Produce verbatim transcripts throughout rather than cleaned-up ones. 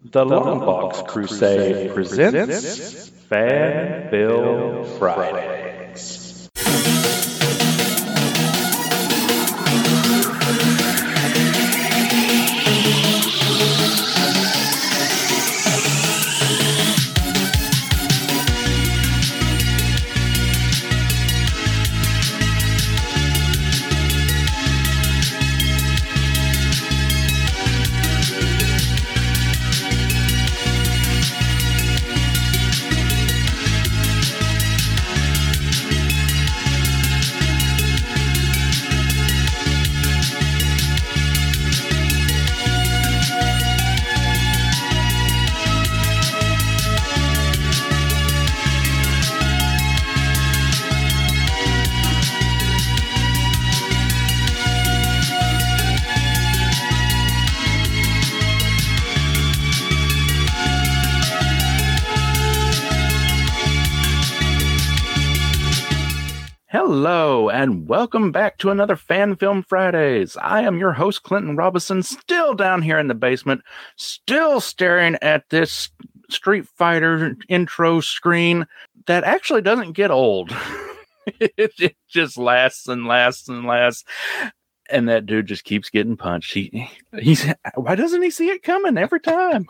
The Longbox Crusade presents Fanville Fridays. Hello, and welcome back to another Fan Film Fridays. I am your host, Clinton Robinson, still down here in the basement, still staring at this Street Fighter intro screen that actually doesn't get old. it, it just lasts and lasts and lasts. And that dude just keeps getting punched. He, he's why doesn't he see it coming every time?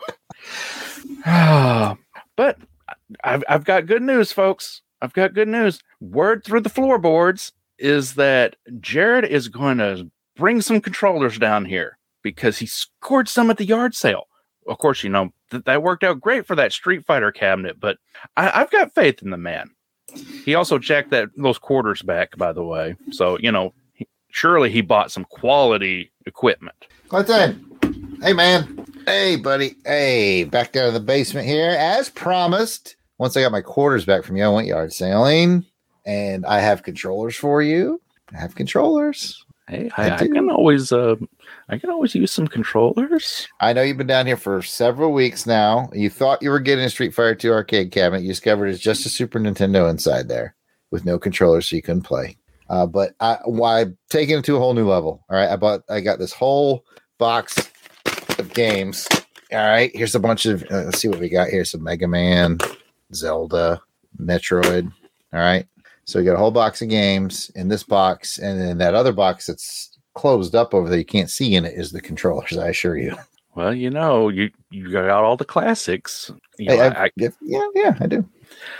But I've, I've got good news, folks. I've got good news. Word through the floorboards is that Jared is going to bring some controllers down here because he scored some at the yard sale. Of course, you know, th- that worked out great for that Street Fighter cabinet, but I- I've got faith in the man. He also checked that those quarters back, by the way. So, you know, he, surely he bought some quality equipment. Clinton, hey, man. Hey, buddy. Hey, back down in the basement here. As promised, once I got my quarters back from you, I went yard sailing, and I have controllers for you. I have controllers. Hey, I, I, I can always, uh, I can always use some controllers. I know you've been down here for several weeks now. You thought you were getting a Street Fighter two arcade cabinet. You discovered it's just a Super Nintendo inside there with no controllers, so you couldn't play. Uh, but I, why taking it to a whole new level? All right, I bought, I got this whole box of games. All right, here's a bunch of. Uh, let's see what we got here. Some Mega Man, Zelda, Metroid. All right. So we got a whole box of games in this box, and then that other box that's closed up over there you can't see in it is the controllers, I assure you. Well, you know, you, you got all the classics. You know, Hey, I, I, yeah, yeah, yeah, I do.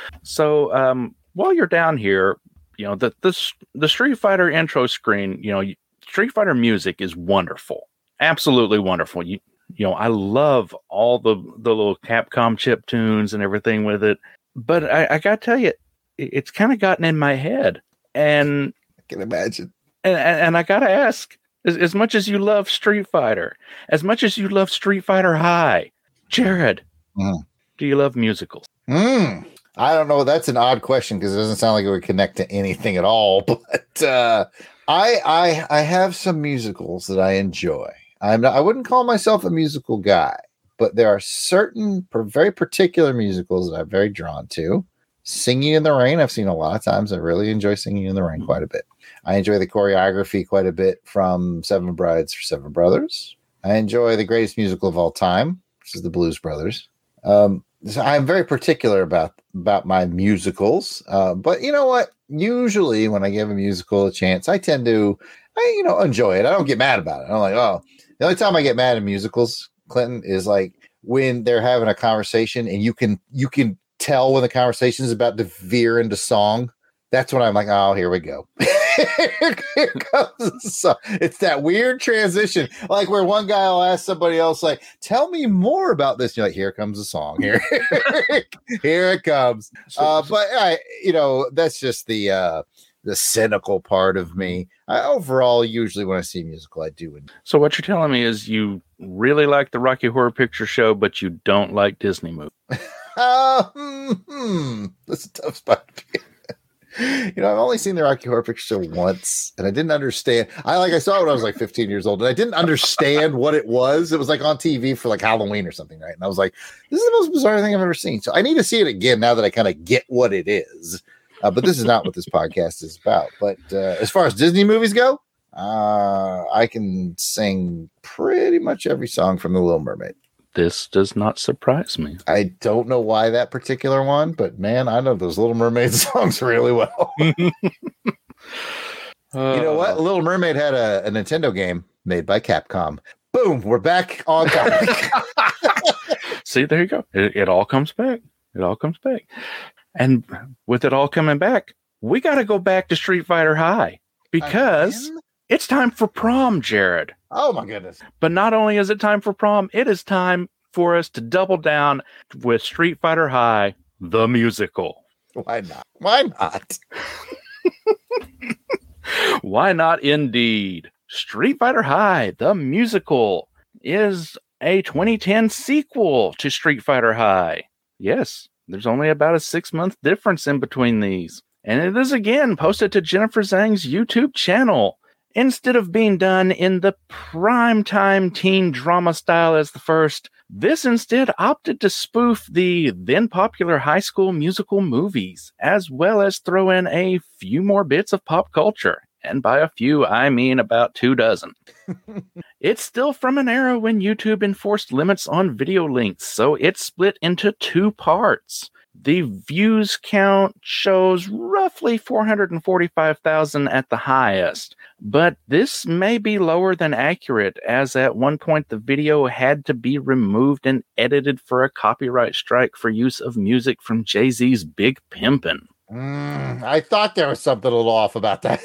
So um, while you're down here, you know, the, the, the Street Fighter intro screen, you know, Street Fighter music is wonderful. Absolutely wonderful. You, you know, I love all the, the little Capcom chip tunes and everything with it. But I, I got to tell you, it's kind of gotten in my head. And I can imagine. And, and I got to ask, as, as much as you love Street Fighter, as much as you love Street Fighter High, Jared, mm. do you love musicals? Mm. I don't know. That's an odd question because it doesn't sound like it would connect to anything at all. But uh, I, I, I have some musicals that I enjoy. I'm not, I wouldn't call myself a musical guy, but there are certain very particular musicals that I'm very drawn to. Singing in the Rain, I've seen a lot of times. I really enjoy Singing in the Rain quite a bit. I enjoy the choreography quite a bit from Seven Brides for Seven Brothers. I enjoy the greatest musical of all time, which is the Blues Brothers. Um, so I'm very particular about, about my musicals. Uh, but you know what? Usually when I give a musical a chance, I tend to, I, you know, enjoy it. I don't get mad about it. I'm like, oh, the only time I get mad at musicals, Clinton, is like when they're having a conversation and you can you can tell when the conversation is about to veer into song. That's when I'm like, oh, here we go. Here comes the song. It's that weird transition, like where one guy will ask somebody else, like, tell me more about this. You're like, here comes the song. Here, here it comes. Uh, but I, you know, that's just the uh, the cynical part of me. I, overall, usually when I see a musical, I do. So what you're telling me is you really like the Rocky Horror Picture Show, but you don't like Disney movies. Uh, hmm, that's a tough spot to be. You know, I've only seen the Rocky Horror Picture Show once, and I didn't understand. I like I saw it when I was like fifteen years old, and I didn't understand what it was. It was like on T V for like Halloween or something, right? And I was like, "This is the most bizarre thing I've ever seen." So I need to see it again now that I kind of get what it is. Uh, but this is not what this podcast is about. But uh, as far as Disney movies go, uh, I can sing pretty much every song from The Little Mermaid. This does not surprise me. I don't know why that particular one, but man, I know those Little Mermaid songs really well. uh, you know what? Little Mermaid had a, a Nintendo game made by Capcom. Boom, we're back on topic. See, there you go. It, it all comes back. It all comes back. And with it all coming back, we got to go back to Street Fighter High because Again? It's time for prom, Jared. Oh, my goodness. But not only is it time for prom, it is time for us to double down with Street Fighter High, the musical. Why not? Why not? Why not indeed? Street Fighter High, the musical, is a twenty ten sequel to Street Fighter High. Yes, there's only about a six-month difference in between these. And it is again posted to Jennifer Zhang's YouTube channel. Instead of being done in the primetime teen drama style as the first, this instead opted to spoof the then popular high school musical movies, as well as throw in a few more bits of pop culture. And by a few, I mean about two dozen. It's still from an era when YouTube enforced limits on video lengths, so it's split into two parts. The views count shows roughly four hundred forty-five thousand at the highest, but this may be lower than accurate, as at one point the video had to be removed and edited for a copyright strike for use of music from Jay-Z's Big Pimpin'. Mm, I thought there was something a little off about that.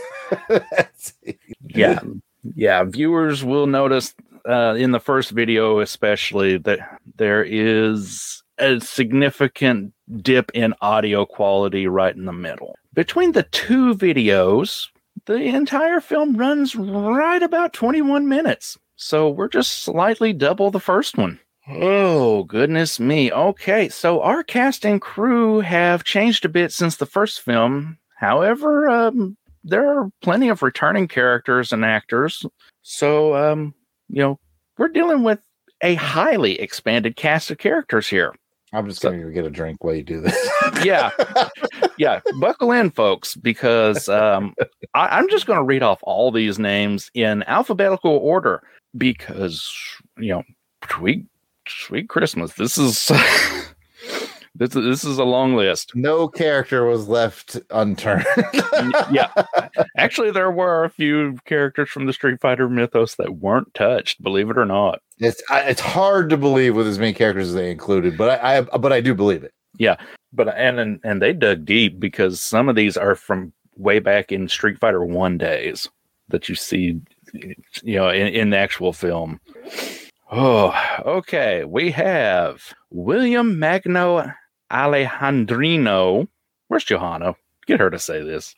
yeah, yeah. Viewers will notice uh, in the first video especially that there is a significant dip in audio quality right in the middle. Between the two videos, the entire film runs right about twenty-one minutes. So we're just slightly double the first one. Oh, goodness me. Okay, so our cast and crew have changed a bit since the first film. However, um, there are plenty of returning characters and actors. So, um, you know, we're dealing with a highly expanded cast of characters here. I'm just going to so, get a drink while you do this. yeah. Yeah. Buckle in, folks, because um, I, I'm just going to read off all these names in alphabetical order because, you know, sweet, sweet Christmas. This is this, this is a long list. No character was left unturned. Yeah. Actually, there were a few characters from the Street Fighter mythos that weren't touched, believe it or not. It's it's hard to believe with as many characters as they included, but I, I but I do believe it. Yeah, but and, and and they dug deep because some of these are from way back in Street Fighter One days that you see, you know, in, in the actual film. Oh, okay. We have William Magno Alejandrino. Where's Johanna? Get her to say this,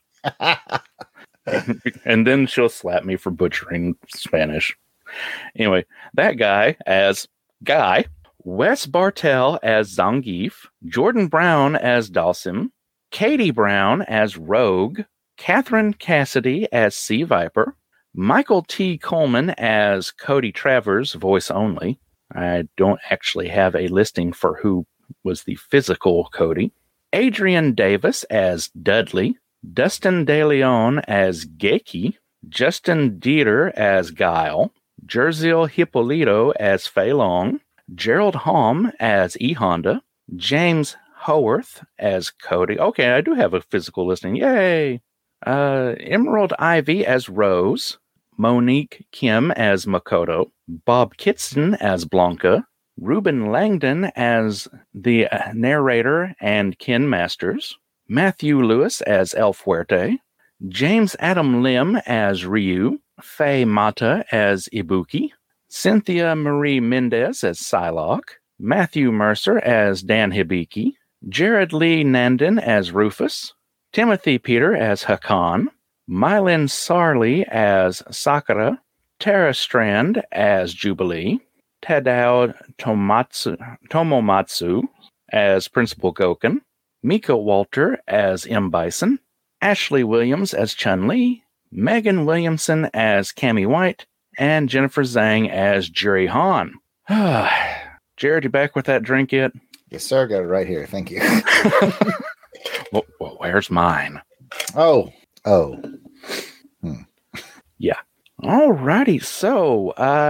and then she'll slap me for butchering Spanish. Anyway, that guy as Guy, Wes Bartel as Zangief, Jordan Brown as Dalsim, Katie Brown as Rogue, Catherine Cassidy as Sea Viper, Michael T. Coleman as Cody Travers, voice only. I don't actually have a listing for who was the physical Cody. Adrian Davis as Dudley, Dustin De Leon as Geiki, Justin Dieter as Guile, Jerziel Hippolito as Fei Long, Gerald Hom as E. Honda, James Howarth as Cody. Okay, I do have a physical listing. Yay! Uh, Emerald Ivy as Rose, Monique Kim as Makoto, Bob Kitson as Blanca, Ruben Langdon as the narrator and Ken Masters, Matthew Lewis as El Fuerte, James Adam Lim as Ryu, Faye Mata as Ibuki, Cynthia Marie Mendez as Psylocke, Matthew Mercer as Dan Hibiki, Jared Lee Nandon as Rufus, Timothy Peter as Hakan, Mylin Sarli as Sakura, Tara Strand as Jubilee, Tadao Tomatsu, Tomomatsu as Principal Goken, Mika Walter as M. Bison, Ashley Williams as Chun-Li, Megan Williamson as Cammy White, and Jennifer Zhang as Juri Han. Jared, you back with that drink yet? Yes, sir. Got it right here. Thank you. well, well, where's mine? Oh. Oh. Hmm. Yeah. All righty. So, uh,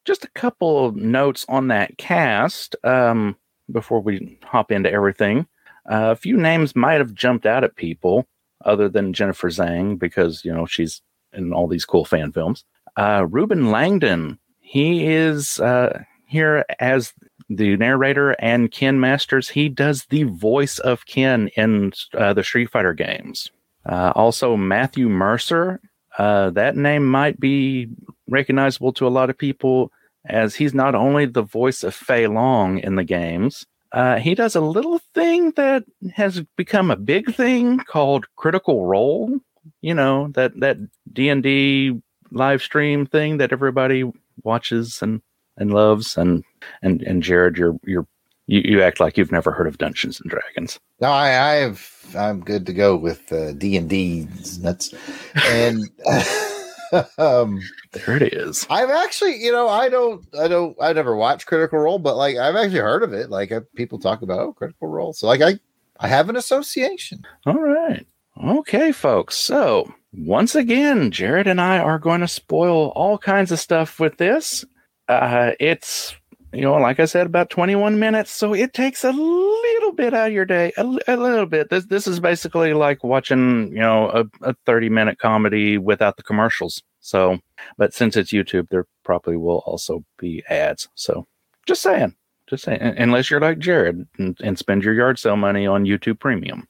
just a couple of notes on that cast um, before we hop into everything. Uh, a few names might have jumped out at people other than Jennifer Zhang because, you know, she's in all these cool fan films. Uh, Ruben Langdon, he is uh, here as the narrator, and Ken Masters, he does the voice of Ken in uh, the Street Fighter games. Uh, also, Matthew Mercer, uh, that name might be recognizable to a lot of people as he's not only the voice of Fei Long in the games, uh, he does a little thing that has become a big thing called Critical Role. You know, that, that D and D live stream thing that everybody watches and, and loves. And, and, and Jared, you're, you're, you, you act like you've never heard of Dungeons and Dragons. No, I, I have, I'm good to go with uh, D and D nuts. And, um, there it is. I've actually, you know, I don't, I don't, I never watched Critical Role, but like, I've actually heard of it. Like, I, people talk about, oh, Critical Role. So like, I, I have an association. All right. Okay, folks. So once again, Jared and I are going to spoil all kinds of stuff with this. Uh, it's, you know, like I said, about twenty-one minutes. So it takes a little bit out of your day, a, a little bit. This, this is basically like watching, you know, a, a thirty minute comedy without the commercials. So, but since it's YouTube, there probably will also be ads. So just saying, just saying, unless you're like Jared and, and spend your yard sale money on YouTube Premium.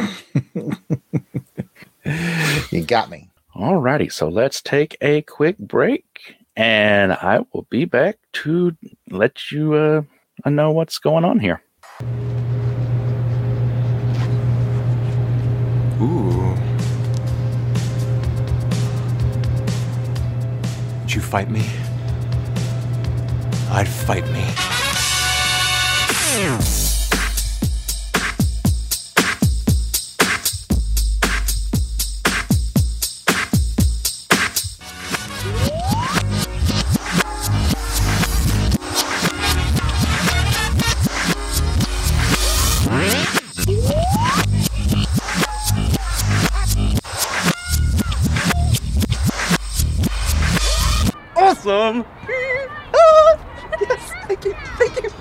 You got me. All righty, so let's take a quick break, and I will be back to let you uh, know what's going on here. Ooh. Would you fight me? I'd fight me. Awesome! Yes, thank you, thank you.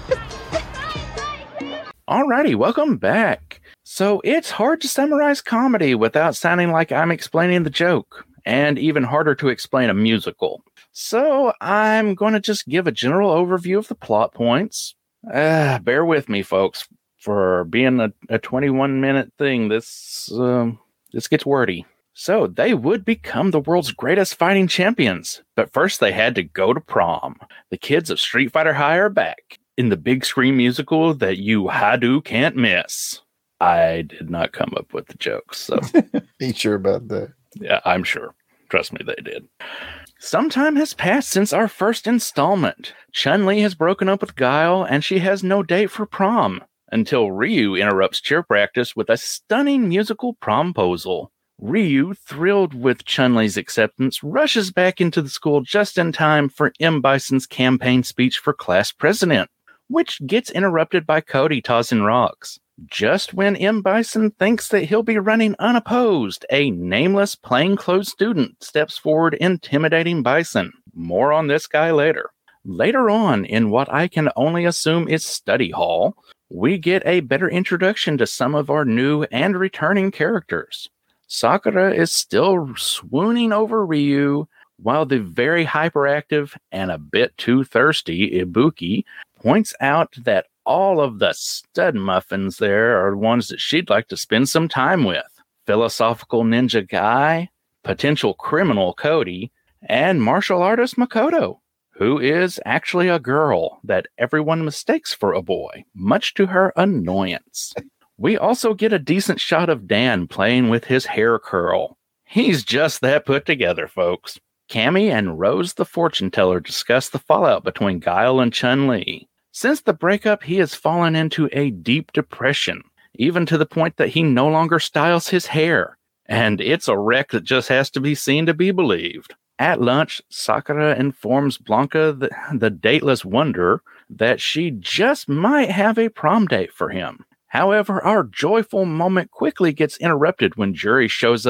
Alrighty, welcome back. So it's hard to summarize comedy without sounding like I'm explaining the joke, and even harder to explain a musical. So I'm going to just give a general overview of the plot points. Uh, bear with me, folks, for being a, a twenty-one minute thing. This um, this gets wordy. So they would become the world's greatest fighting champions, but first they had to go to prom. The kids of Street Fighter High are back in the big screen musical that you Hadu can't miss. I did not come up with the jokes, so Be sure about that. yeah, I'm sure. Trust me, they did. Some time has passed since our first installment. Chun-Li has broken up with Guile, and she has no date for prom, until Ryu interrupts cheer practice with a stunning musical promposal. Ryu, thrilled with Chun-Li's acceptance, rushes back into the school just in time for M. Bison's campaign speech for class president, which gets interrupted by Cody tossing rocks. Just when M. Bison thinks that he'll be running unopposed, a nameless plainclothes student steps forward, intimidating Bison. More on this guy later. Later on, in what I can only assume is study hall, we get a better introduction to some of our new and returning characters. Sakura is still swooning over Ryu, while the very hyperactive and a bit too thirsty Ibuki points out that all of the stud muffins there are ones that she'd like to spend some time with. Philosophical ninja Guy, potential criminal Cody, and martial artist Makoto, who is actually a girl that everyone mistakes for a boy, much to her annoyance. We also get a decent shot of Dan playing with his hair curl. He's just that put together, folks. Cammy and Rose the fortune teller discuss the fallout between Guile and Chun-Li. Since the breakup, he has fallen into a deep depression, even to the point that he no longer styles his hair. And it's a wreck that just has to be seen to be believed. At lunch, Sakura informs Blanca, the, the dateless wonder, that she just might have a prom date for him. However, our joyful moment quickly gets interrupted when Juri shows up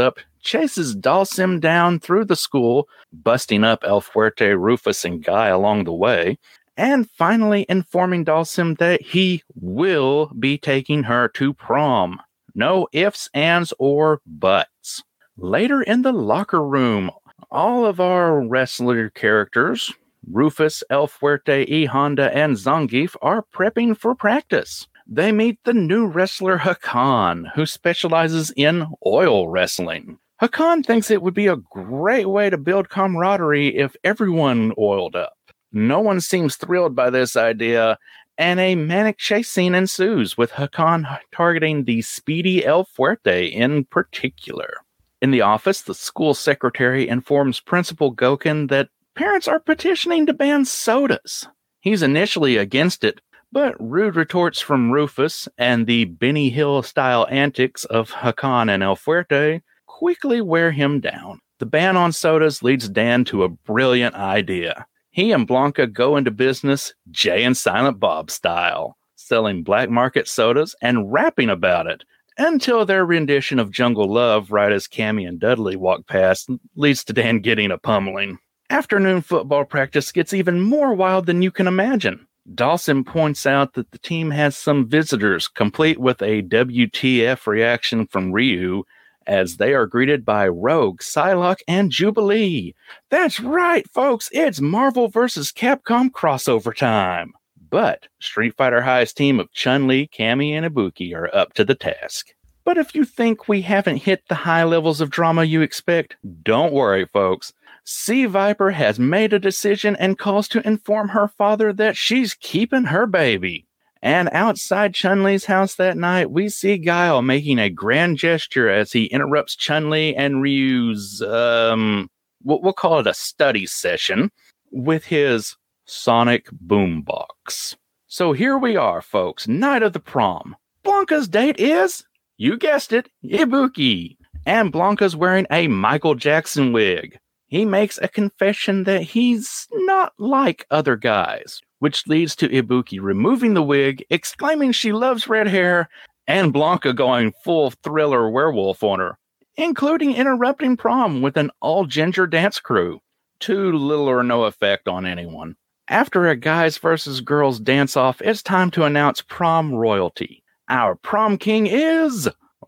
chases Dhalsim down through the school, busting up El Fuerte, Rufus, and Guy along the way, and finally informing Dhalsim that he will be taking her to prom. No ifs, ands, or buts. Later in the locker room, all of our wrestler characters, Rufus, El Fuerte, E. Honda, and Zangief, are prepping for practice. They meet the new wrestler Hakan, who specializes in oil wrestling. Hakan thinks it would be a great way to build camaraderie if everyone oiled up. No one seems thrilled by this idea, and a manic chase scene ensues, with Hakan targeting the speedy El Fuerte in particular. In the office, the school secretary informs Principal Goken that parents are petitioning to ban sodas. He's initially against it, but rude retorts from Rufus and the Benny Hill-style antics of Hakan and El Fuerte quickly wear him down. The ban on sodas leads Dan to a brilliant idea. He and Blanca go into business Jay and Silent Bob style, selling black market sodas and rapping about it, until their rendition of Jungle Love right as Cammy and Dudley walk past leads to Dan getting a pummeling. Afternoon football practice gets even more wild than you can imagine. Dhalsim points out that the team has some visitors, complete with a W T F reaction from Ryu, as they are greeted by Rogue, Psylocke, and Jubilee. That's right, folks, it's Marvel versus. Capcom crossover time. But Street Fighter High's team of Chun-Li, Cammy, and Ibuki are up to the task. But if you think we haven't hit the high levels of drama you expect, don't worry, folks. Sea Viper has made a decision and calls to inform her father that she's keeping her baby. And outside Chun-Li's house that night, we see Guile making a grand gesture as he interrupts Chun-Li and Ryu's, um, we'll call it a study session, with his sonic boombox. So here we are, folks, night of the prom. Blanca's date is, you guessed it, Ibuki. And Blanca's wearing a Michael Jackson wig. He makes a confession that he's not like other guys, which leads to Ibuki removing the wig, exclaiming she loves red hair, and Blanca going full Thriller werewolf on her, including interrupting prom with an all-ginger dance crew, to little or no effect on anyone. After a guys versus girls dance-off, it's time to announce prom royalty. Our prom king is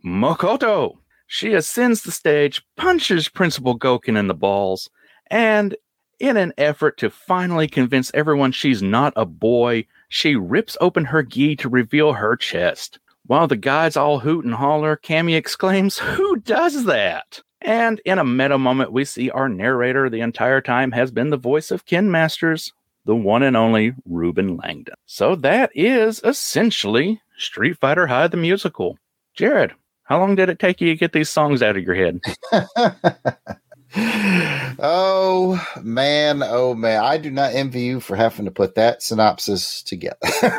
Makoto. She ascends the stage, punches Principal Goken in the balls, and in an effort to finally convince everyone she's not a boy, she rips open her gi to reveal her chest. While the guys all hoot and holler, Cammy exclaims, "Who does that?" And in a meta moment, we see our narrator the entire time has been the voice of Ken Masters, the one and only Ruben Langdon. So that is essentially Street Fighter High the musical. Jared, how long did it take you to get these songs out of your head? Oh, man. Oh, man. I do not envy you for having to put that synopsis together.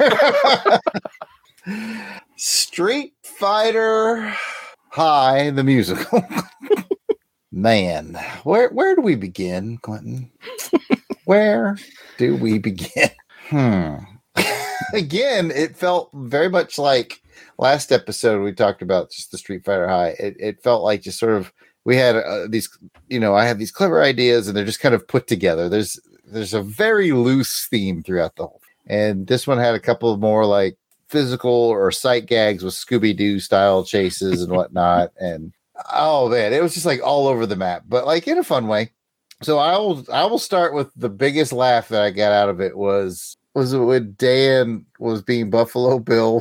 Street Fighter High, the musical. Man, where where do we begin, Quentin? Where do we begin? Hmm. Again, it felt very much like last episode we talked about just the Street Fighter High. It, it felt like just sort of we had uh, these, you know, I have these clever ideas and they're just kind of put together. There's there's a very loose theme throughout the whole. And this one had a couple of more like physical or sight gags with Scooby-Doo style chases and whatnot. And oh man, it was just like all over the map, but like in a fun way. So I will I will start with the biggest laugh that I got out of it was was it when Dan was being Buffalo Bill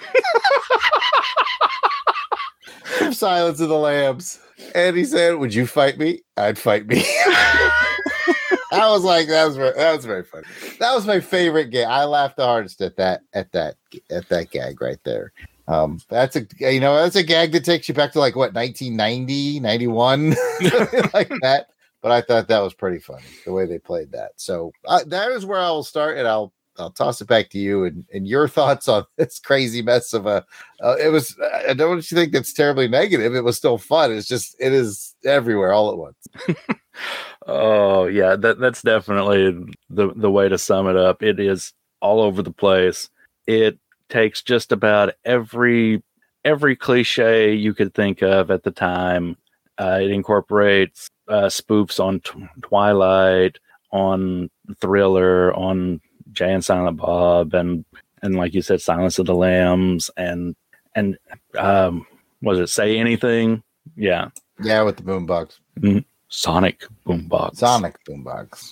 from Silence of the Lambs. And he said, "Would you fight me? I'd fight me." I was like, that was very, that was very funny. That was my favorite gag. I laughed the hardest at that at that at that gag right there. Um, that's a you know that's a gag that takes you back to like what nineteen ninety, ninety-one, like that. But I thought that was pretty funny the way they played that. So uh, that is where I will start, and I'll I'll toss it back to you and, and your thoughts on this crazy mess of a. Uh, it was. I don't want you to think that's terribly negative. It was still fun. It's just it is everywhere all at once. Oh yeah, that that's definitely the the way to sum it up. It is all over the place. It takes just about every every cliche you could think of at the time Uh, it incorporates uh, spoofs on t- Twilight, on Thriller, on Jay and Silent Bob, and and like you said, Silence of the Lambs, and and um, was it Say Anything? Yeah, yeah, with the boombox, mm-hmm. Sonic Boombox, Sonic Boombox.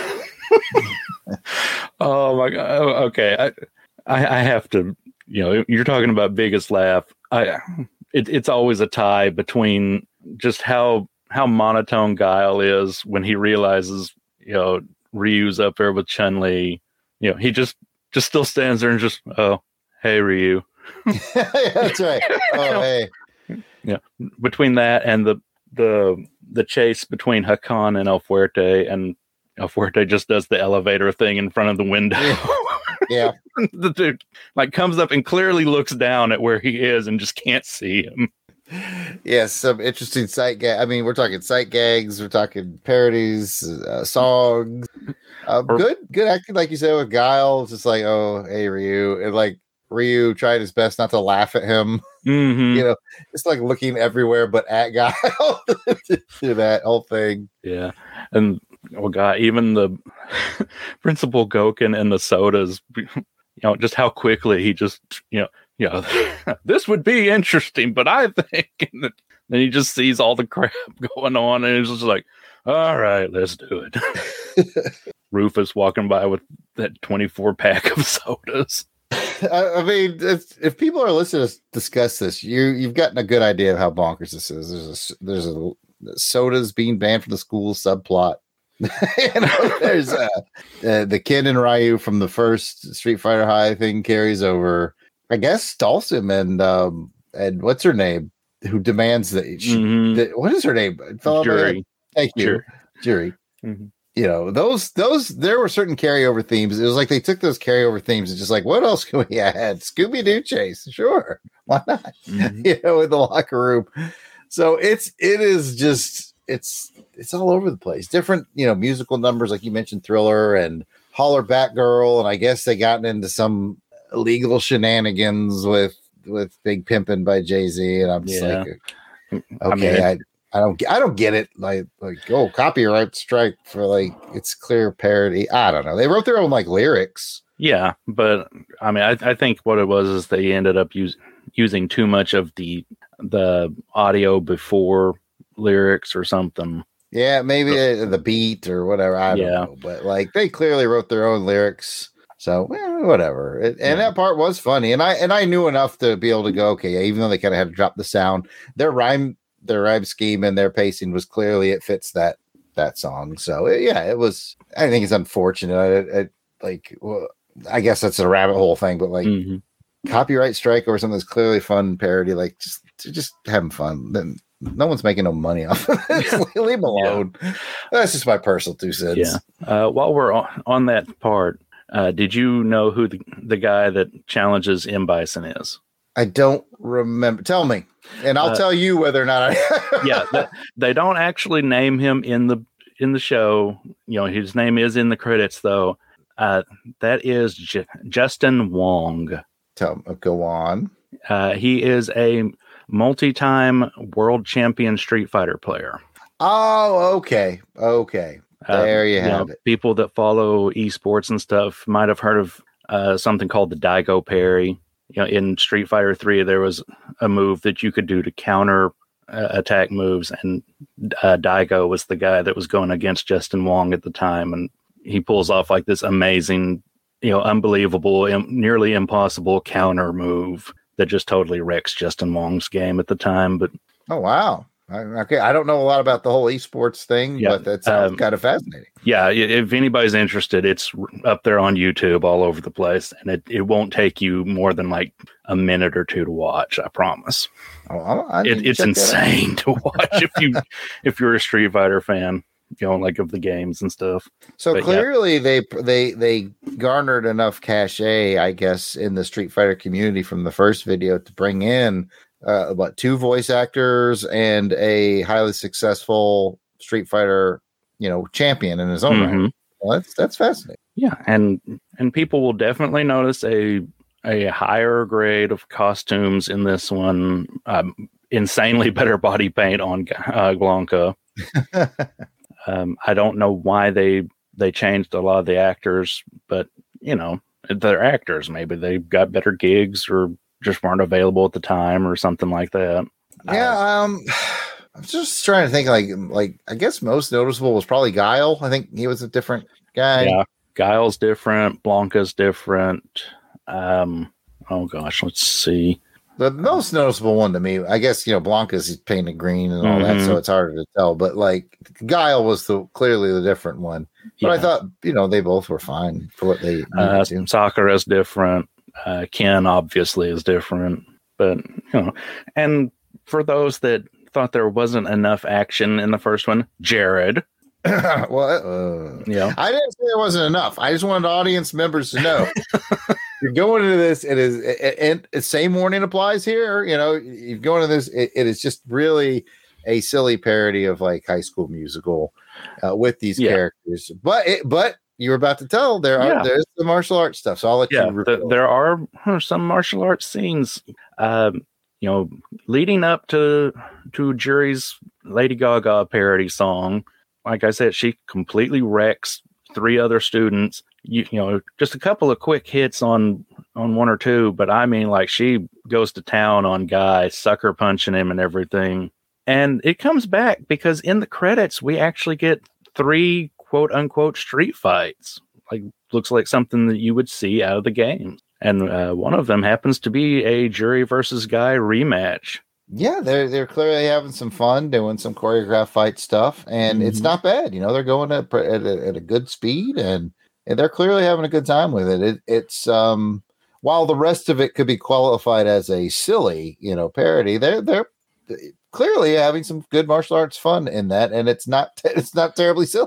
Oh my god! Okay, I, I I have to. You know, you're talking about biggest laugh. I it, it's always a tie between just how how monotone Guile is when he realizes, you know, Ryu's up there with Chun-Li. You know, he just just still stands there and just, oh, hey, Ryu. That's right. Oh, hey. Yeah. Between that and the the the chase between Hakan and El Fuerte, and El Fuerte just does the elevator thing in front of the window. Yeah. Yeah. The dude like comes up and clearly looks down at where he is and just can't see him. Yes, some interesting sight gag. I mean, we're talking sight gags, we're talking parodies, uh, songs. Uh, Or- good, good acting, like you said, with Guile. Just like, oh, hey, Ryu, and like Ryu tried his best not to laugh at him. Mm-hmm. You know, it's like looking everywhere but at Guile. To that whole thing. Yeah, and oh god, even the Principal Goken and the sodas. You know, just how quickly he just, you know, you know, this would be interesting, but I think, and then he just sees all the crap going on, and he's just like, all right, let's do it. Rufus walking by with that twenty-four pack of sodas. I, I mean, if, if people are listening to us discuss this, you you've gotten a good idea of how bonkers this is. There's a there's a sodas being banned from the school subplot. You know, there's uh, uh, the kid in Ryu from the first Street Fighter High thing carries over. I guess Dalsim and um and what's her name, who demands that she, Mhm. that, what is her name? It fell out of my head. Jury. Thank you, Jury. Jury. Mm-hmm. You know, those those there were certain carryover themes. It was like they took those carryover themes and just like, what else can we add? Scooby Doo chase, sure, why not? Mhm. You know, in the locker room. So it's it is just it's it's all over the place. Different, you know, musical numbers, like you mentioned, Thriller and Holler Batgirl, and I guess they gotten into some illegal shenanigans with with Big Pimpin' by Jay-Z, and I'm just Yeah. like, I okay, mean, I, I don't get I don't get it. Like like oh, copyright strike for like it's clear parody. I don't know. They wrote their own like lyrics. Yeah, but I mean, I, I think what it was is they ended up use, using too much of the the audio before lyrics or something. Yeah, maybe uh, the beat or whatever. I don't Yeah. know. But like they clearly wrote their own lyrics. So eh, whatever. It, and Yeah. that part was funny. And I and I knew enough to be able to go, okay, even though they kind of had to drop the sound, their rhyme their rhyme scheme and their pacing was clearly it fits that that song. So eh, yeah, it was I think it's unfortunate. It, it, like well, I guess that's a rabbit hole thing, but like Mhm. copyright strike over something that's clearly fun parody, like just just having fun. Then no one's making no money off of it. Leave them alone. That's just my personal two cents. Yeah. Uh, while we're on, on that part, uh, did you know who the, the guy that challenges M. Bison is? I don't remember. Tell me, and I'll Uh, tell you whether or not I. Yeah, th- they don't actually name him in the in the show. You know, his name is in the credits, though. Uh, that is J- Justin Wong. Tell go on. Uh, he is a multi-time world champion Street Fighter player. Oh, okay, okay. Uh, There you have know, it. People that follow esports and stuff might have heard of uh, something called the Daigo parry. You know, in Street Fighter three, there was a move that you could do to counter uh, attack moves, and uh, Daigo was the guy that was going against Justin Wong at the time, and he pulls off like this amazing, you know, unbelievable, im- nearly impossible counter move that just totally wrecks Justin Wong's game at the time. But Oh wow. I, okay, I don't know a lot about the whole esports thing, Yeah, but that sounds um, kind of fascinating. yeah, i- if anybody's interested, it's up there on YouTube all over the place, and it, it won't take you more than like a minute or two to watch. I promise. Oh, I, I need It, to it's check that out. insane to watch if you if you're a Street Fighter fan, you know, like of the games and stuff. So But yeah. clearly, they they they garnered enough cachet, I guess, in the Street Fighter community from the first video to bring in uh, what two voice actors and a highly successful Street Fighter, you know, champion in his own Mhm. right. Well, that's that's fascinating. Yeah, and and people will definitely notice a a higher grade of costumes in this one. Um, insanely better body paint on uh, Blanca. um, I don't know why they they changed a lot of the actors, but you know, they're actors. Maybe they got better gigs or just weren't available at the time or something like that. Yeah, uh, um, I'm just trying to think. Like, like I guess most noticeable was probably Guile. I think he was a different guy. Yeah, Guile's different. Blanca's different. Um, oh gosh, let's see. The most noticeable one to me, I guess, you know, Blanca's painted green and all mm-hmm. that, so it's harder to tell. But like Guile was the clearly the different one. But yeah. I thought, you know, they both were fine for what they uh, to. Sakura's different. Uh, Ken obviously is different, but you know, and for those that thought there wasn't enough action in the first one, Jared. well, uh, yeah, I didn't say there wasn't enough. I just wanted audience members to know. You're going into this, it is, and the same warning applies here. You know, you're going into this, it, it is just really a silly parody of like High School Musical uh, with these yeah. characters. But it, but you were about to tell there are yeah. there's the martial arts stuff. So I'll let yeah, you. Reveal. There are some martial arts scenes. Um, you know, leading up to to Jury's Lady Gaga parody song. Like I said, she completely wrecks three other students. You, you know, just a couple of quick hits on on one or two, but I mean, like she goes to town on Guy, sucker punching him and everything. And it comes back because in the credits we actually get three quote unquote street fights. Like looks like something that you would see out of the game. And uh, one of them happens to be a Jury versus Guy rematch. Yeah, they're they're clearly having some fun doing some choreographed fight stuff, and mm-hmm. it's not bad. You know, they're going at at a, at a good speed, and, and they're clearly having a good time with it. it. It's um, while the rest of it could be qualified as a silly, you know, parody, they're they're clearly having some good martial arts fun in that, and it's not it's not terribly silly.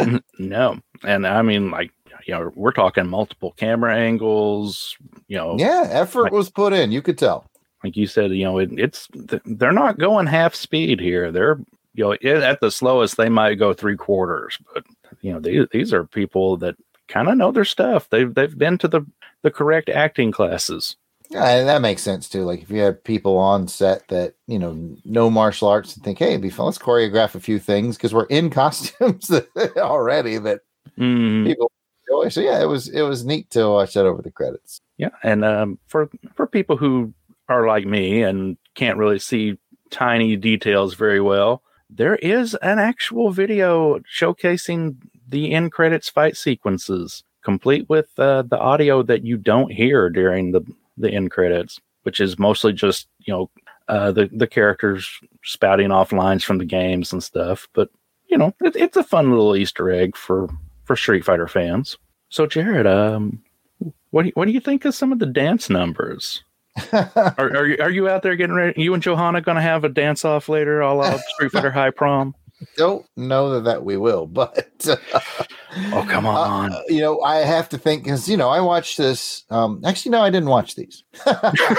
No, and I mean, like, you know, we're talking multiple camera angles. You know, yeah, effort like, was put in. You could tell. Like you said, you know, it, it's they're not going half speed here. They're, you know, at the slowest they might go three quarters, but you know, these these are people that kind of know their stuff. They've they've been to the the correct acting classes. Yeah, and that makes sense too. Like if you have people on set that you know know martial arts and think, hey, it'd be fun. Let's choreograph a few things because we're in costumes already that mm. people enjoy. So yeah, it was it was neat to watch that over the credits. Yeah, and um, for for people who are like me and can't really see tiny details very well, there is an actual video showcasing the end credits fight sequences, complete with uh, the audio that you don't hear during the, the end credits, which is mostly just, you know, uh, the, the characters spouting off lines from the games and stuff. But, you know, it, it's a fun little Easter egg for, for Street Fighter fans. So, Jared, um, what do you, what do you think of some of the dance numbers? are, are you are you out there getting ready? You and Johanna going to have a dance off later, all out Street Fighter High Prom? Don't know that, that we will, but uh, oh come on! Uh, you know, I have to think because you know I watched this. Um, actually, no, I didn't watch these. All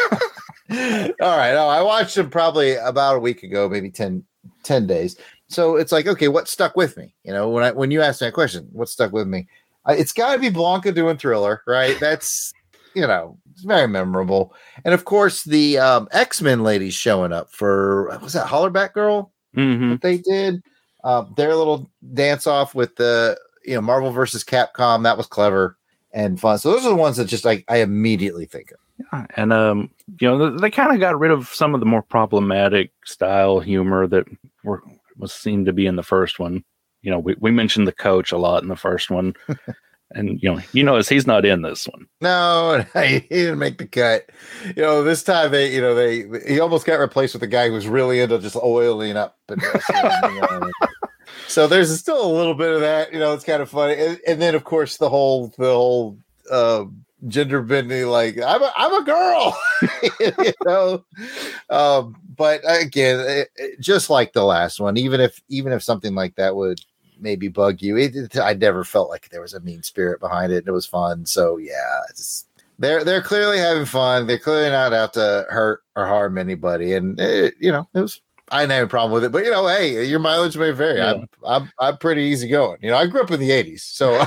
right, oh, I watched them probably about a week ago, maybe ten, ten days. So it's like, okay, what stuck with me? You know, when I when you asked that question, what stuck with me? Uh, it's got to be Blanca doing Thriller, right? That's you know, it's very memorable. And of course, the um, X-Men ladies showing up for, was that Hollerback Girl? Mm-hmm. What they did? Uh, their little dance off with the, you know, Marvel versus Capcom. That was clever and fun. So those are the ones that just like I immediately think of. Yeah. And, um, you know, they, they kind of got rid of some of the more problematic style humor that were, was seemed to be in the first one. You know, we, we mentioned the coach a lot in the first one. And, you know, you notice he's not in this one. No, he didn't make the cut. You know, this time they, you know, they, he almost got replaced with a guy who was really into just oiling up. And so there's still a little bit of that, you know, it's kind of funny. And, and then, of course, the whole, the whole uh, gender bending, like, I'm a, I'm a girl, you know. Um, but again, it, it, just like the last one, even if, even if something like that would maybe bug you. It, it, I never felt like there was a mean spirit behind it. And it was fun. So yeah, it's, they're they're clearly having fun. They're clearly not out to hurt or harm anybody. And it, you know, it was. I didn't have a problem with it. But you know, hey, your mileage may vary. Yeah. I'm I'm I'm pretty easygoing. You know, I grew up in the eighties, so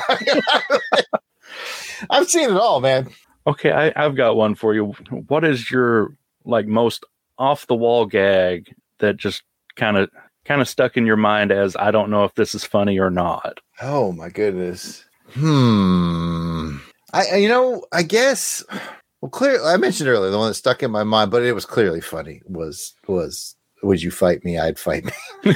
I've seen it all, man. Okay, I, I've got one for you. What is your like most off the wall gag that just kind of kind of stuck in your mind as I don't know if this is funny or not? Oh my goodness. Hmm. I you know I guess. Well, clear. I mentioned earlier the one that stuck in my mind, but it was clearly funny. Was was would you fight me? I'd fight me.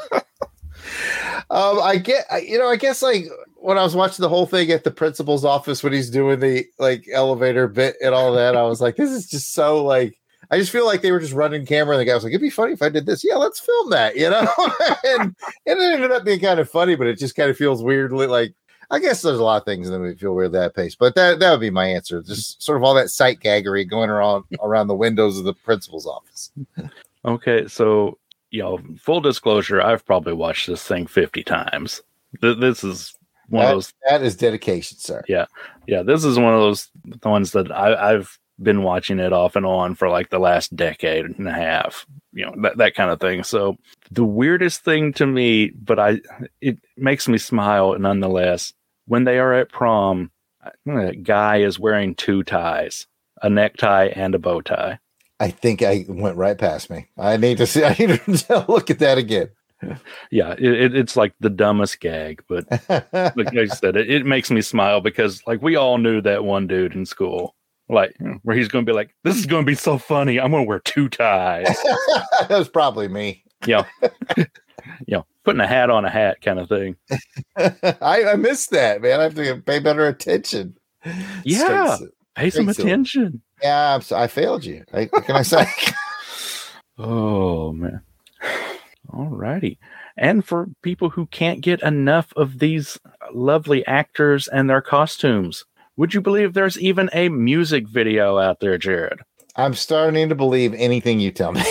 um, I get. I, you know, I guess like when I was watching the whole thing at the principal's office when he's doing the like elevator bit and all that, I was like, this is just so like. I just feel like they were just running camera, and the guy was like, "It'd be funny if I did this." Yeah, let's film that, you know. and, and it ended up being kind of funny, but it just kind of feels weirdly like. I guess there's a lot of things that would feel weird that pace, but that that would be my answer. Just sort of all that sight gaggery going around around the windows of the principal's office. Okay, so you know, full disclosure, I've probably watched this thing fifty times. Th- this is one that, of those. That is dedication, sir. Yeah, yeah. This is one of those ones that I, I've been watching it off and on for like the last decade and a half. You know, that that kind of thing. So the weirdest thing to me, but I it makes me smile nonetheless. When they are at prom, a guy is wearing two ties, a necktie and a bow tie. I think I went right past me. I need to see. I need to look at that again. Yeah, it, it, it's like the dumbest gag, but like I said, it, it makes me smile because like we all knew that one dude in school, like where he's going to be like, "This is going to be so funny. I'm going to wear two ties." That was probably me. Yeah. You know, putting a hat on a hat kind of thing. I, I missed that, man. I have to pay better attention. Yeah, Straight, pay some straight attention. Yeah, I'm so, I failed you. I, what can I say? Oh, man. All righty. And for people who can't get enough of these lovely actors and their costumes, would you believe there's even a music video out there, Jared? I'm starting to believe anything you tell me.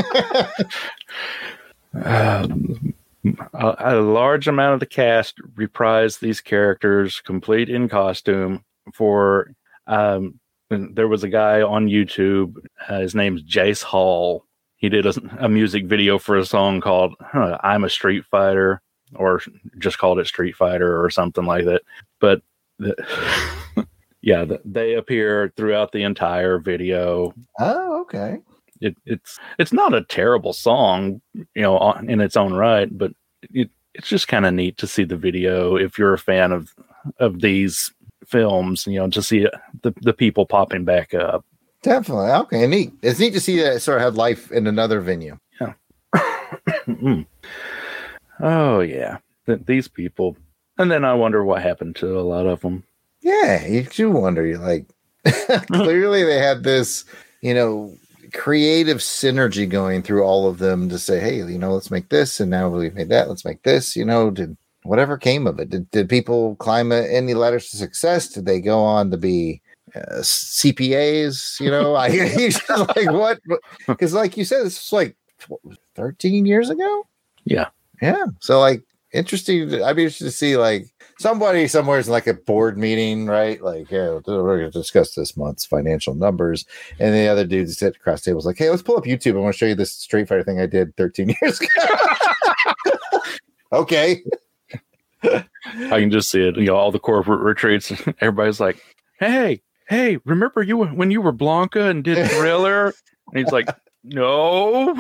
Um, a, a large amount of the cast reprised these characters complete in costume for um there was a guy on YouTube, uh, his name's Jace Hall. He did a, a music video for a song called huh, I'm a Street Fighter, or just called it Street Fighter or something like that. But the, yeah, the, they appear throughout the entire video. Oh, okay. It, it's it's not a terrible song, you know, in its own right, but it, it's just kind of neat to see the video if you're a fan of of these films, you know, to see the, the people popping back up. Definitely. Okay, neat. It's neat to see that it sort of had life in another venue. Yeah. mm. Oh, yeah. Th- these people. And then I wonder what happened to a lot of them. Yeah, you do wonder. You're like, clearly they had this, you know, creative synergy going through all of them to say, hey, you know, let's make this, and now we've made that, let's make this, you know, did whatever came of it. Did, did people climb any ladders to success? Did they go on to be uh, C P As? You know, I he's just like, what? Because like you said, this was like what, thirteen years ago. Yeah. Yeah. So like, interesting. I'd be interested to see like somebody somewhere is like a board meeting, right? Like, yeah, we're going to discuss this month's financial numbers. And the other dudes sit across the tables like, hey, let's pull up YouTube. I want to show you this Street Fighter thing I did thirteen years ago. Okay. I can just see it. You know, all the corporate retreats. Everybody's like, hey, hey, remember you when you were Blanca and did Thriller? And he's like, no.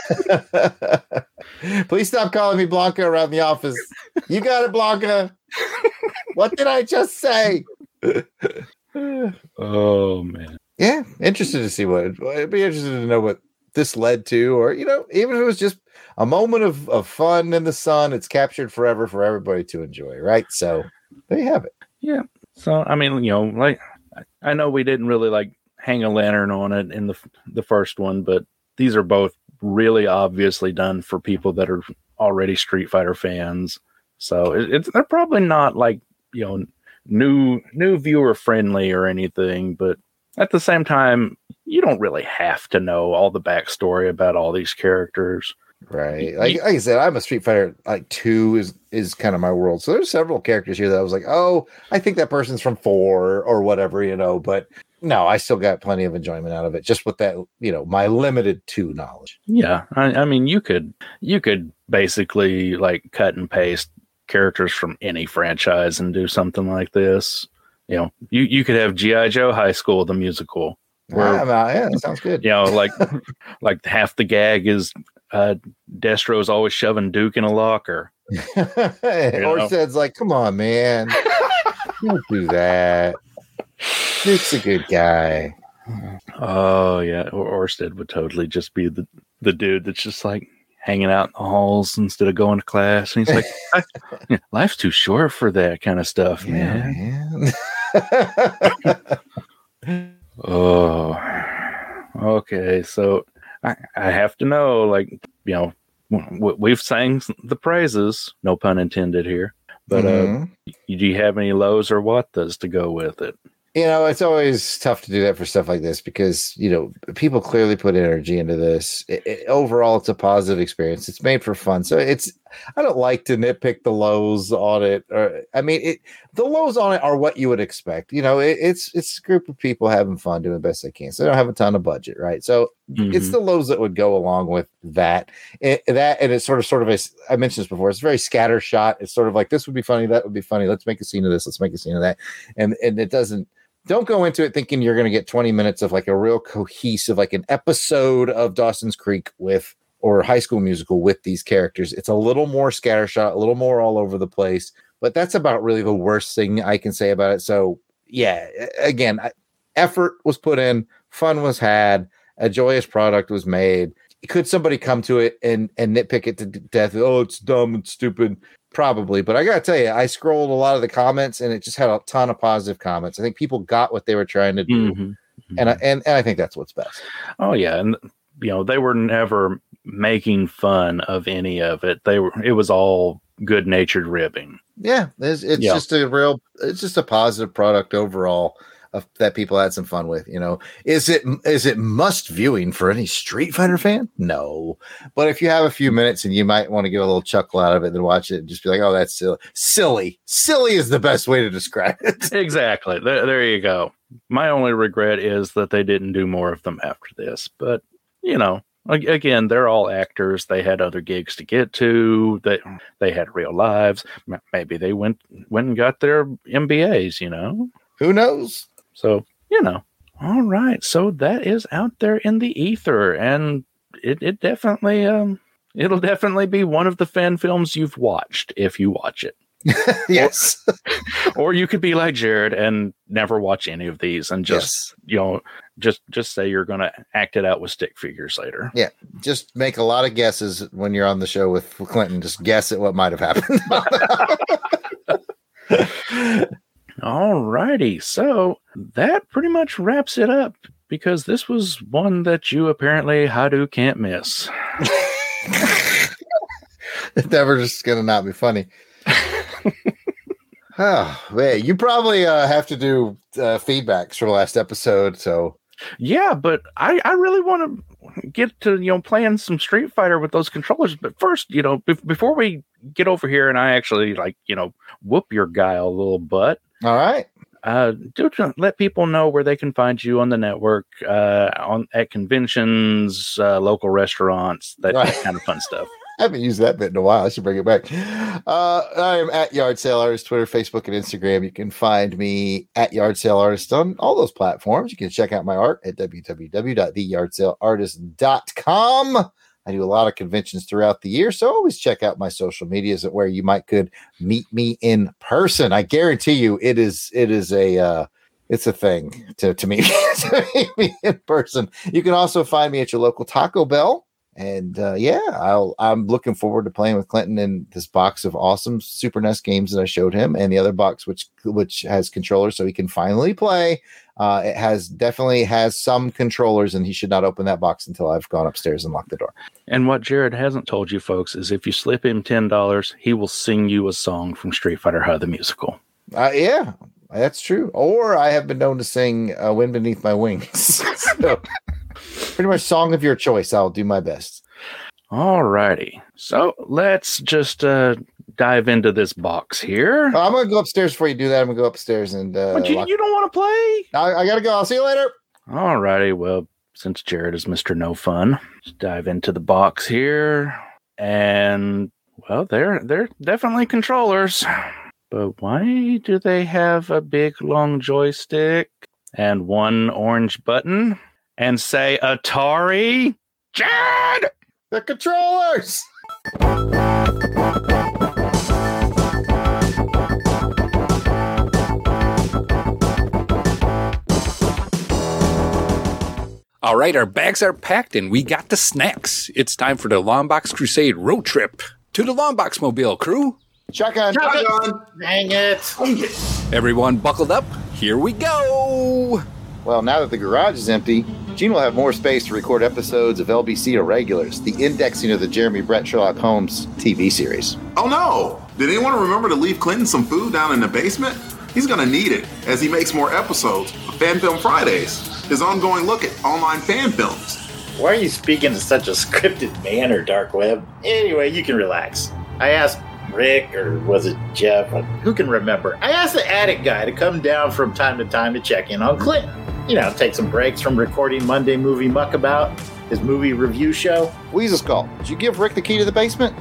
Please stop calling me Blanca around the office. You got it, Blanca. What did I just say? Oh, man. Yeah, interested to see what I'd be interested to know what this led to, or, you know, even if it was just a moment of, of fun in the sun, it's captured forever for everybody to enjoy, right? So there you have it. Yeah. So, I mean, you know, like, I know we didn't really like hang a lantern on it in the the first one, but these are both really obviously done for people that are already Street Fighter fans. So it, it's they're probably not like, you know, new new viewer friendly or anything, but at the same time, you don't really have to know all the backstory about all these characters. Right. Like, like I said, I'm a Street Fighter like two is is kind of my world. So there's several characters here that I was like, oh, I think that person's from four or whatever, you know, but no, I still got plenty of enjoyment out of it just with that, you know, my limited two knowledge. Yeah. I, I mean, you could you could basically like cut and paste characters from any franchise and do something like this. You know, you, you could have G I. Joe High School, the musical. Where, ah, yeah, that sounds good. You know, like like half the gag is uh, Destro's always shoving Duke in a locker. Orstead's like, come on, man. Don't do that. Duke's a good guy. Oh, yeah. Or Orsted would totally just be the, the dude that's just like hanging out in the halls instead of going to class. And he's like, I, yeah, life's too short for that kind of stuff, yeah, man. man. Oh, okay. So I, I have to know, like, you know, w- we've sang the praises, no pun intended here. But mm-hmm. uh, do you have any lows or whattas to go with it? You know, it's always tough to do that for stuff like this because, you know, people clearly put energy into this. It, it, overall, it's a positive experience. It's made for fun. So it's, I don't like to nitpick the lows on it. Or, I mean, it, the lows on it are what you would expect. You know, it, it's it's a group of people having fun, doing the best they can. So they don't have a ton of budget, right? So mm-hmm. it's the lows that would go along with that. It, that and it's sort of, sort of, a, I mentioned this before, it's very scattershot. It's sort of like, this would be funny, that would be funny. Let's make a scene of this. Let's make a scene of that. And and it doesn't, Don't go into it thinking you're going to get twenty minutes of like a real cohesive, like an episode of Dawson's Creek with, or High School Musical with these characters. It's a little more scattershot, a little more all over the place, but that's about really the worst thing I can say about it. So yeah, again, effort was put in, fun was had, a joyous product was made. Could somebody come to it and, and nitpick it to death? Oh, it's dumb and stupid. Probably, but I gotta tell you, I scrolled a lot of the comments and it just had a ton of positive comments. I think people got what they were trying to do, mm-hmm. Mm-hmm. and I, and and I think that's what's best. Oh yeah, and you know they were never making fun of any of it. They were. It was all good-natured ribbing. Yeah, it's, it's yeah. just a real. It's just a positive product overall of, that people had some fun with. You know, is it is it must viewing for any Street Fighter fan? No, but if you have a few minutes and you might want to get a little chuckle out of it, then watch it and just be like, oh, that's silly. Silly, silly is the best way to describe it. Exactly. There, there you go. My only regret is that they didn't do more of them after this. But you know, again, they're all actors. They had other gigs to get to. They they had real lives. Maybe they went went and got their M B As. You know, who knows? So, you know, all right. So that is out there in the ether, and it, it definitely, um, it'll definitely be one of the fan films you've watched if you watch it. Yes. Or, or you could be like Jared and never watch any of these and just, yes. you know, just, just say you're going to act it out with stick figures later. Yeah. Just make a lot of guesses when you're on the show with Clinton. Just guess at what might have happened. All righty. So that pretty much wraps it up because this was one that you apparently Hadu can't miss. It's never just going to not be funny. Oh, man. You probably uh, have to do uh, feedbacks for the last episode. So, yeah, but I, I really want to get to, you know, playing some Street Fighter with those controllers. But first, you know, be- before we get over here and I actually like, you know, whoop your guy a little butt. All right. Uh, do let people know where they can find you on the network, uh, on at conventions, uh, local restaurants, that, right. that kind of fun stuff. I haven't used that bit in a while. I should bring it back. Uh, I am at Yard Sale Artist, Twitter, Facebook, and Instagram. You can find me at Yard Sale Artist on all those platforms. You can check out my art at w w w dot the yard sale artist dot com. I do a lot of conventions throughout the year, so always check out my social medias where you might could meet me in person. I guarantee you, it is it is a uh, it's a thing to to meet, to meet me in person. You can also find me at your local Taco Bell, and uh, yeah, I'll I'm looking forward to playing with Clinton in this box of awesome Super N E S games that I showed him, and the other box which which has controllers, so he can finally play. Uh, it has definitely has some controllers, and he should not open that box until I've gone upstairs and locked the door. And what Jared hasn't told you folks is if you slip him ten dollars, he will sing you a song from Street Fighter High the Musical. Uh, yeah, that's true. Or I have been known to sing uh, Wind Beneath My Wings. So, pretty much song of your choice. I'll do my best. All righty. So let's just uh, dive into this box here. Uh, I'm going to go upstairs before you do that. I'm going to go upstairs and... Uh, but you, lock- you don't want to play? I, I got to go. I'll see you later. All righty. Well, since Jared is Mister No Fun, let's dive into the box here. And, well, they're, they're definitely controllers. But why do they have a big, long joystick? and one orange button, and say Atari. Jared! The controllers! All right, our bags are packed and we got the snacks. It's time for the Longbox Crusade road trip to the Longbox Mobile, crew. Shotgun. Shotgun. Dang it. Everyone buckled up. Here we go. Well, now that the garage is empty, Gene will have more space to record episodes of L B C Irregulars, the indexing of the Jeremy Brett Sherlock Holmes T V series. Oh no! Did anyone remember to leave Clinton some food down in the basement? He's gonna need it as he makes more episodes of Fan Film Fridays, his ongoing look at online fan films. Why are you speaking in such a scripted manner, Dark Web? Anyway, you can relax. I asked Rick, or was it Jeff? Who can remember? I asked the attic guy to come down from time to time to check in on Clinton. You know, take some breaks from recording Monday Movie Muckabout, his movie review show. Weasel Skull, did you give Rick the key to the basement?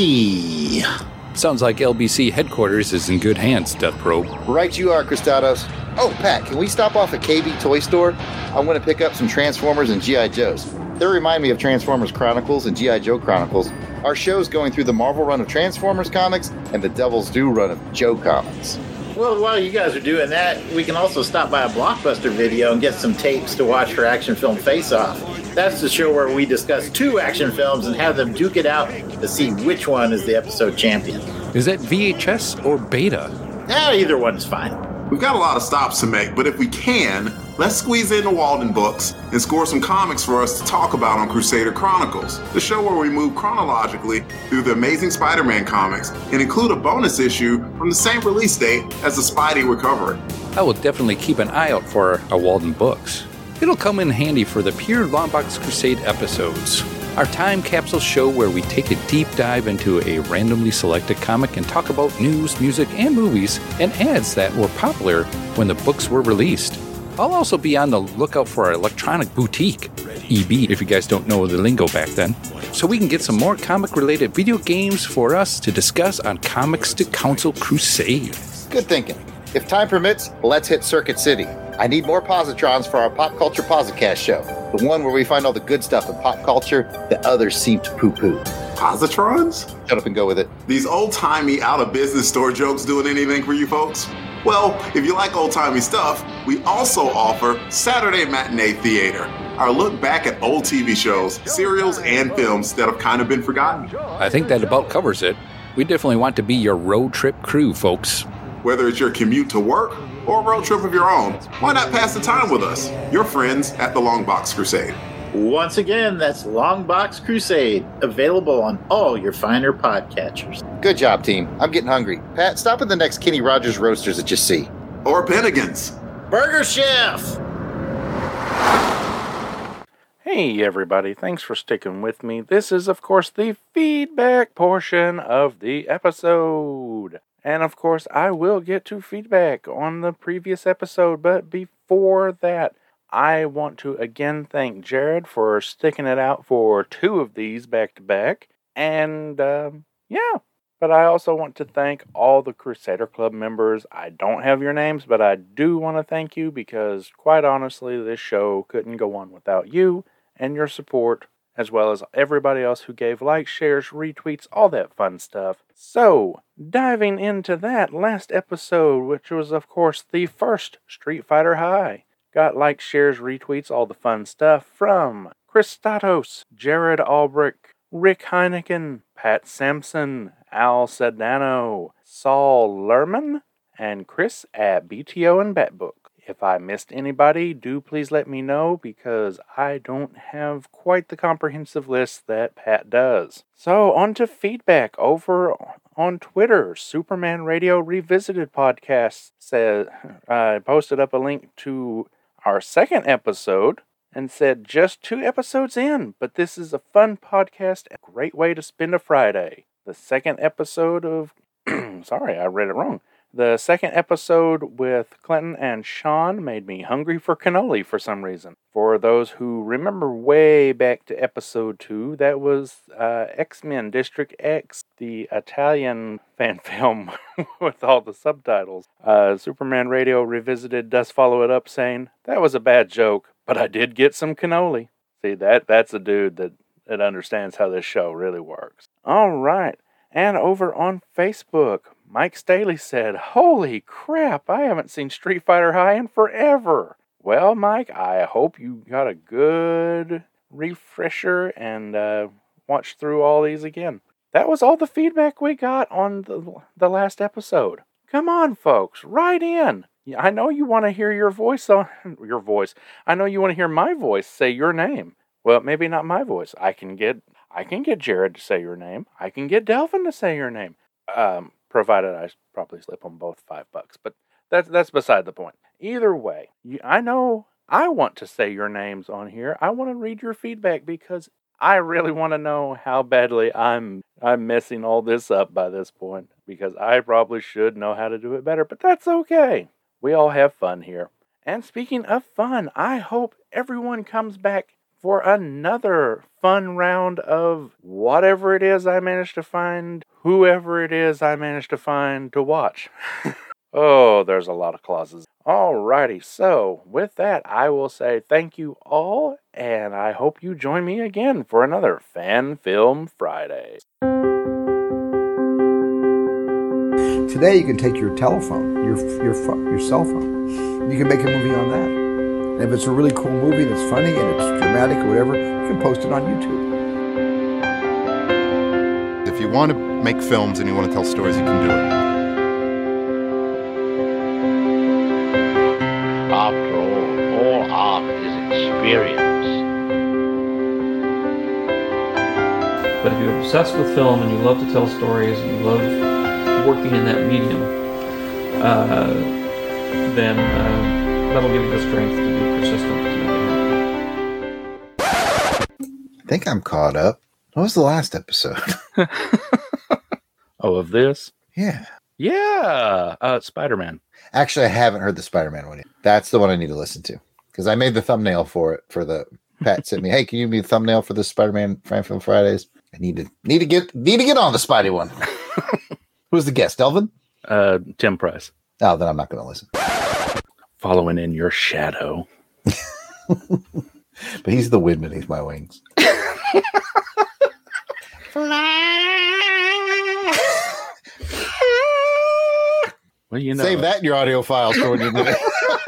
Key. Sounds like L B C headquarters is in good hands, Death Probe. Right you are, Christados. Oh, Pat, can we stop off at K B Toy Store? I want to pick up some Transformers and G I. Joes. They remind me of Transformers Chronicles and G I. Joe Chronicles. Our show's going through the Marvel run of Transformers comics and the Devil's Due run of Joe comics. Well, while you guys are doing that, we can also stop by a Blockbuster video and get some tapes to watch for Action Film Face Off. That's the show where we discuss two action films and have them duke it out to see which one is the episode champion. Is that V H S or beta? Eh, either one's fine. We've got a lot of stops to make, but if we can, let's squeeze in the Walden books and score some comics for us to talk about on Crusader Chronicles, the show where we move chronologically through the Amazing Spider-Man comics and include a bonus issue from the same release date as the Spidey we're covering. I will definitely keep an eye out for our Walden books. It'll come in handy for the pure Longbox Crusade episodes. Our time capsule show where we take a deep dive into a randomly selected comic and talk about news, music, and movies and ads that were popular when the books were released. I'll also be on the lookout for our electronic boutique, E B if you guys don't know the lingo back then, so we can get some more comic-related video games for us to discuss on Comics to Council Crusade. Good thinking. If time permits, let's hit Circuit City. I need more positrons for our Pop Culture Posicast show, the one where we find all the good stuff in pop culture that others seem to poo-poo. Positrons? Shut up and go with it. These old-timey, out-of-business store jokes doing anything for you folks? Well, if you like old-timey stuff, we also offer Saturday Matinee Theater, our look back at old T V shows, serials, and films that have kind of been forgotten. I think that about covers it. We definitely want to be your road trip crew, folks. Whether it's your commute to work or a road trip of your own, why not pass the time with us, your friends at the Longbox Crusade? Once again, that's Longbox Crusade, available on all your finer podcatchers. Good job, team. I'm getting hungry. Pat, stop at the next Kenny Rogers Roasters that you see. Or Bennigan's. Burger Chef! Hey everybody, thanks for sticking with me. This is, of course, the feedback portion of the episode. And of course, I will get to feedback on the previous episode, but before that, I want to again thank Jared for sticking it out for two of these back to back. And um, yeah, but I also want to thank all the Crusader Club members. I don't have your names, but I do want to thank you because, quite honestly, this show couldn't go on without you and your support, as well as everybody else who gave likes, shares, retweets, all that fun stuff. So, diving into that last episode, which was, of course, the first Street Fighter High. Got likes, shares, retweets, all the fun stuff from Chris Statos, Jared Albrick, Rick Heineken, Pat Sampson, Al Sedano, Saul Lerman, and Chris at B T O and Batbook. If I missed anybody, do please let me know because I don't have quite the comprehensive list that Pat does. So, on to feedback over on Twitter. Superman Radio Revisited podcast said, I uh, posted up a link to our second episode and said just two episodes in, but this is a fun podcast, a great way to spend a Friday. The second episode of, sorry, I read it wrong. The second episode with Clinton and Sean made me hungry for cannoli for some reason. For those who remember way back to episode two, that was uh, X-Men District X, the Italian fan film with all the subtitles. Uh, Superman Radio Revisited does follow it up saying, that was a bad joke, but I did get some cannoli. See, that that's a dude that, that understands how this show really works. All right. And over on Facebook, Mike Staley said, holy crap, I haven't seen Street Fighter High in forever. Well, Mike, I hope you got a good refresher and uh, watched through all these again. That was all the feedback we got on the, the last episode. Come on, folks, write in. I know you want to hear your voice on your voice. I know you want to hear my voice say your name. Well, maybe not my voice. I can get I can get Jared to say your name. I can get Delvin to say your name. Um, provided I probably slip them both five bucks. But that's that's beside the point. Either way, you, I know I want to say your names on here. I want to read your feedback because I really want to know how badly I'm I'm messing all this up by this point. Because I probably should know how to do it better. But that's okay. We all have fun here. And speaking of fun, I hope everyone comes back for another fun round of whatever it is I managed to find, whoever it is I managed to find to watch. Oh, there's a lot of clauses. Alrighty, so with that, I will say thank you all, and I hope you join me again for another Fan Film Friday. Today, you can take your telephone, your your your cell phone. You can make a movie on that. And if it's a really cool movie that's funny and it's dramatic or whatever, you can post it on YouTube. If you want to make films and you want to tell stories, you can do it. After all, all art is experience. But if you're obsessed with film and you love to tell stories and you love working in that medium, uh, then uh, that'll give you the strength to be persistent. I think I'm caught up. What was the last episode? Oh, of this? Yeah. Yeah, uh, Spider-Man. Actually, I haven't heard the Spider-Man one yet. That's the one I need to listen to. Because I made the thumbnail for it for the Pat sent me, hey, can you be the thumbnail for the Spider-Man Fan Film Fridays? I need to need to get need to get on the Spidey one. Who's the guest? Delvin? Uh, Tim Price. Oh, then I'm not going to listen. Following in your shadow. But he's the wind beneath my wings. Well, you know, save that in your audio files for when you do it.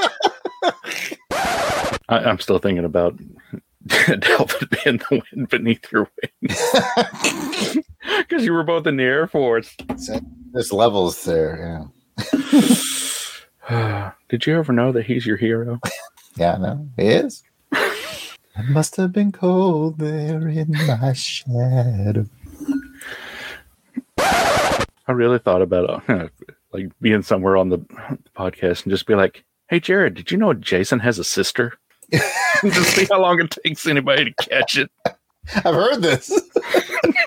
I, I'm still thinking about Delvin being the wind beneath your wings. Because you were both in the Air Force. This level's there, yeah. Did you ever know that he's your hero? Yeah, I know. He is. I must have been cold there in my shadow. I really thought about uh, like being somewhere on the podcast and just be like, hey, Jared, did you know Jason has a sister? Just see how long it takes anybody to catch it. I've heard this.